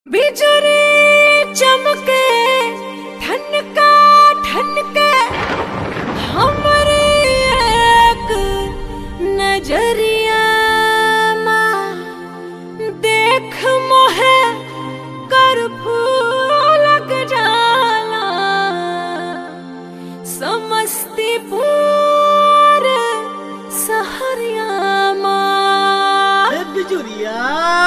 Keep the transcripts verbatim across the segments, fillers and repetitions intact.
बिजुरी चमके ठनका ठनके हमरी एक नजरिया देख मोहे कर्फ्यू लग जाला समस्तीपुर सहरिया बिजुरिया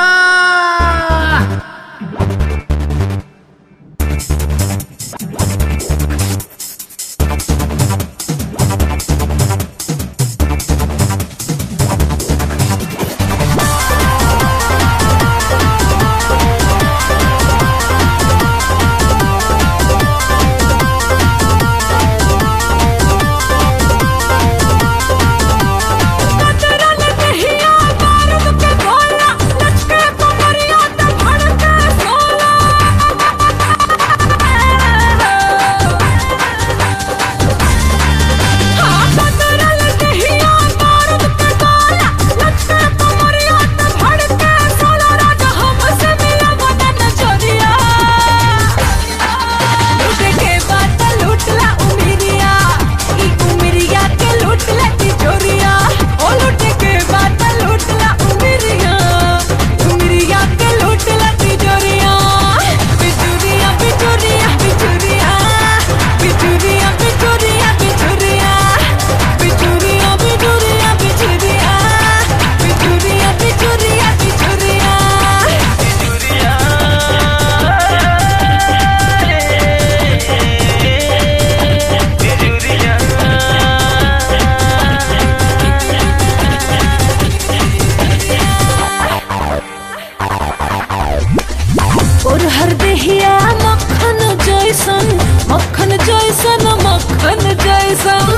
और हर देहिया मक्खन जैसन मक्खन जैसन मक्खन जैसन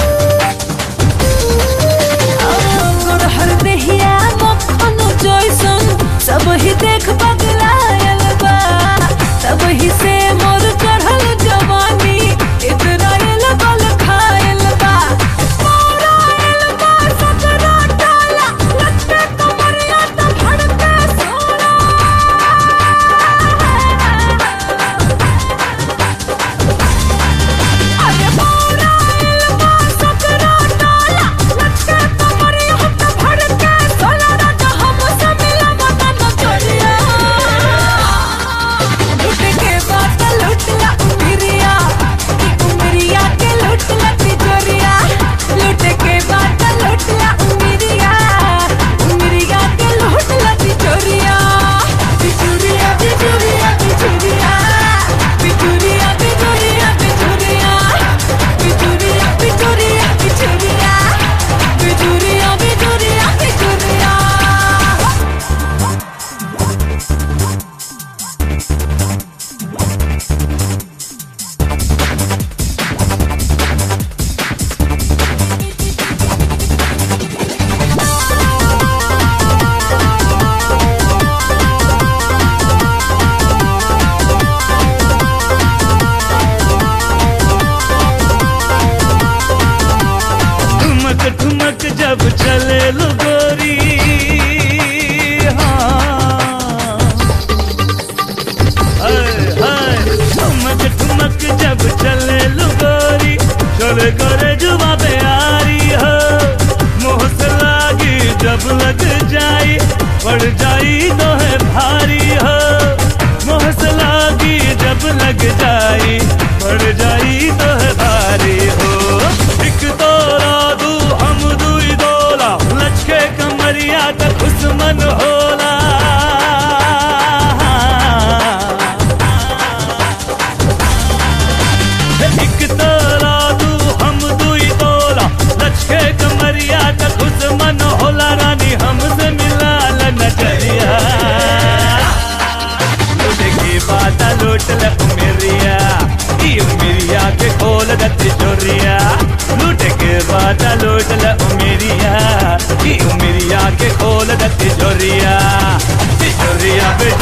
और हर देहिया मक्खन जैसन सब ही देख बगलायल बा तब ही से मोर चढ़ल जवानी इतना लगल खायल बा मोरायल बा सजना डाला लटके कमरिया त भड़के सोना ठुमक जब चले लो गोरी ठुमक ठुमक जब चले लो गोरी चले करे जुबा पे यारी हो मोह से लागी जब लग जाई पड़ जाई तो है भारी हो मोह से लागी जब लग जाई पड़ जाई तो है भारी हो एक तोरा दू हम दुई दोला लचके कमरिया तक दुश्मन होला एक तोरा दू हम दुई दोला लचके कमरिया तक दुश्मन होला रानी हमसे मिला नजरिया की बात लूट ल मेरिया उमिरिया के खोल द तिजोरिया लूट के बात लूट ल उमिरिया उमिरिया के खोल द तिजोरिया तिजोरिया